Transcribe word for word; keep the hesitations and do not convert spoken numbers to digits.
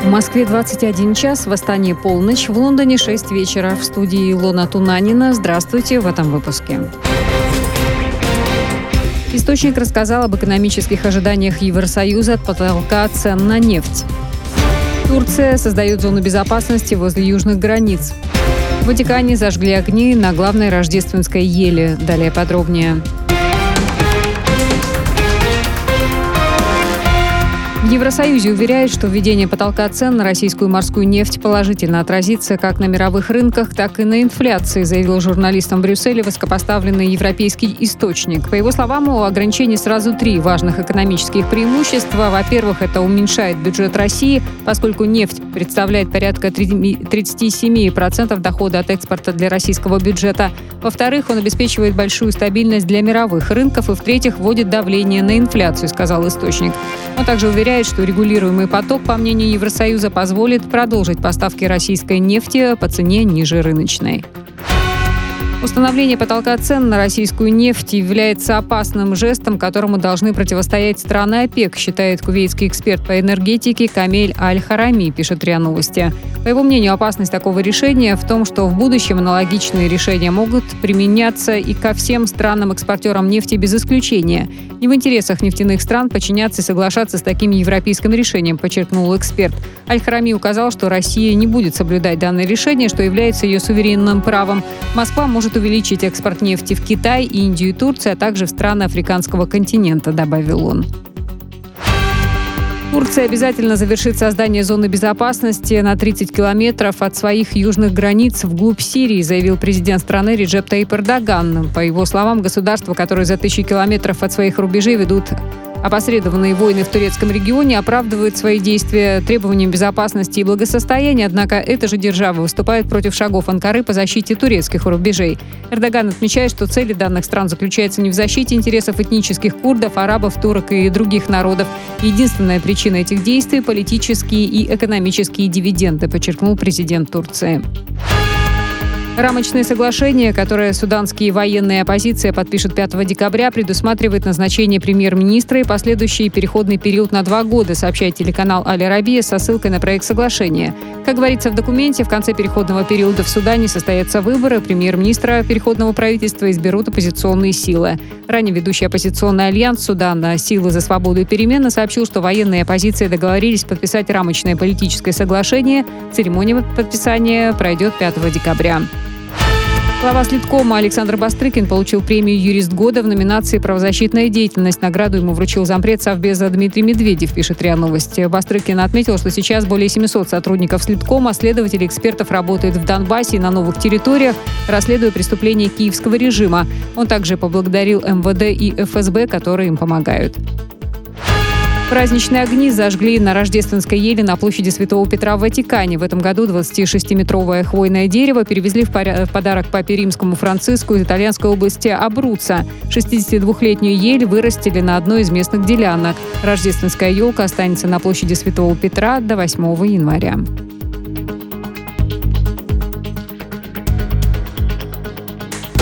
В Москве двадцать один час, в Астане полночь, в Лондоне шесть вечера. В студии Илона Тунанина. Здравствуйте в этом выпуске. Источник рассказал об экономических ожиданиях Евросоюза от потолка цен на нефть. Турция создает зону безопасности возле южных границ. В Ватикане зажгли огни на главной рождественской еле. Далее подробнее. В Евросоюзе уверяют, что введение потолка цен на российскую морскую нефть положительно отразится как на мировых рынках, так и на инфляции, заявил журналистам в Брюсселе высокопоставленный европейский источник. По его словам, у ограничений сразу три важных экономических преимущества. Во-первых, это уменьшает бюджет России, поскольку нефть представляет порядка тридцать семь процентов дохода от экспорта для российского бюджета. Во-вторых, он обеспечивает большую стабильность для мировых рынков. И в-третьих, вводит давление на инфляцию, сказал источник. Он также уверяет, что регулируемый поток, по мнению Евросоюза, позволит продолжить поставки российской нефти по цене ниже рыночной. Установление потолка цен на российскую нефть является опасным жестом, которому должны противостоять страны ОПЕК, считает кувейтский эксперт по энергетике Камель Аль-Харами, пишет РИА Новости. По его мнению, опасность такого решения в том, что в будущем аналогичные решения могут применяться и ко всем странам-экспортерам нефти без исключения. Не в интересах нефтяных стран подчиняться и соглашаться с таким европейским решением, подчеркнул эксперт. Аль-Харами указал, что Россия не будет соблюдать данное решение, что является ее суверенным правом. Москва может увеличить экспорт нефти в Китай, Индию и Турцию, а также в страны африканского континента, добавил он. Турция обязательно завершит создание зоны безопасности на тридцать километров от своих южных границ вглубь Сирии, заявил президент страны Реджеп Таyyip Эрдоган. По его словам, государства, которые за тысячи километров от своих рубежей ведут опосредованные войны в турецком регионе, оправдывают свои действия требованиям безопасности и благосостояния, однако эта же держава выступает против шагов Анкары по защите турецких рубежей. Эрдоган отмечает, что цели данных стран заключаются не в защите интересов этнических курдов, арабов, турок и других народов. Единственная причина этих действий – политические и экономические дивиденды, подчеркнул президент Турции. Рамочное соглашение, которое суданские военные оппозиция подпишет пятого декабря, предусматривает назначение премьер-министра и последующий переходный период на два года, сообщает телеканал Аль-Арабия со ссылкой на проект соглашения. Как говорится в документе, в конце переходного периода в Судане состоятся выборы. Премьер-министра переходного правительства изберут оппозиционные силы. Ранее ведущий оппозиционный альянс Судана «Силы за свободу и перемены» сообщил, что военные оппозиции договорились подписать рамочное политическое соглашение. Церемония подписания пройдет пятого декабря. Глава Слиткома Александр Бастрыкин получил премию «Юрист года» в номинации «Правозащитная деятельность». Награду ему вручил зампред Совбеза Дмитрий Медведев, пишет РИА Новости. Бастрыкин отметил, что сейчас более семисот сотрудников Слиткома, следователей, экспертов работают в Донбассе и на новых территориях, расследуя преступления киевского режима. Он также поблагодарил эм вэ дэ и эф эс бэ, которые им помогают. Праздничные огни зажгли на рождественской еле на площади Святого Петра в Ватикане. В этом году двадцатишестиметровое хвойное дерево перевезли в подарок папе римскому Франциску из итальянской области Абруццо. шестидесятидвухлетнюю ель вырастили на одной из местных делянок. Рождественская елка останется на площади Святого Петра до восьмого января.